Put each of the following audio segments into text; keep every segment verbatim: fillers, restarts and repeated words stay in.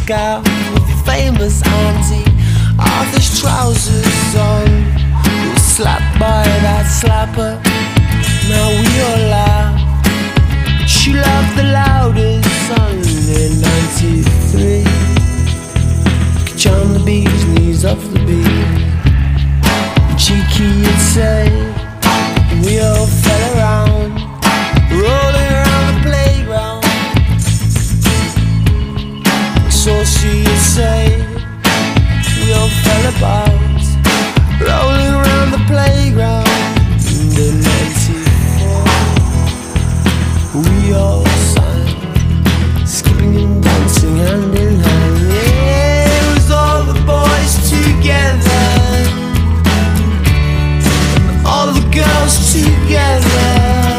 scout with your famous auntie, Arthur's trousers on. You were slapped by that slapper, now we all laugh. She laughed the loudest only ninety-three. Could charm the bees, knees off the beat. Cheeky you'd say, and we all fell around, rolling around the playground. Saucy you'd say, we all fell about, rolling around the playground. In the ninety-four, we all sang, skipping and dancing hand in hand. Yeah, it was all the boys together, all the girls together.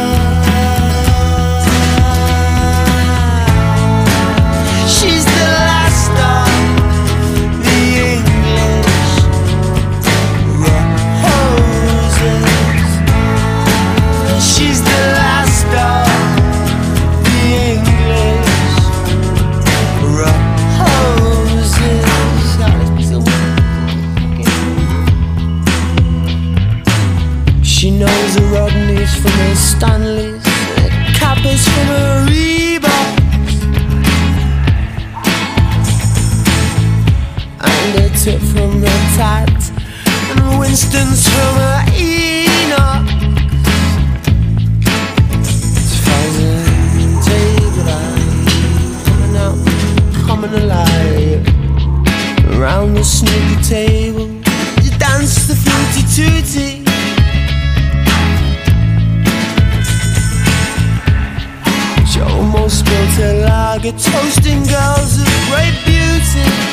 She's the last of the English roses. She's the last of the English roses. She knows the Rodneys from her Stanleys, the Kappas from her Reeboks, and a tip from her Tat, and Winston's from her Enoch. Thousand table light coming out, coming alive. Around the snooker table, you dance the fruity tootie. She almost spilled her lager, toasting girls of great beauty.